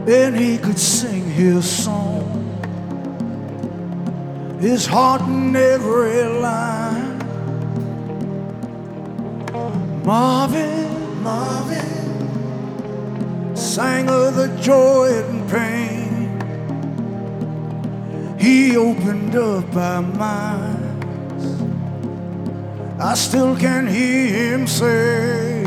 and he could sing his song, his heart in every line. Marvin sang of the joy and pain. He opened up our minds. I still can hear him say,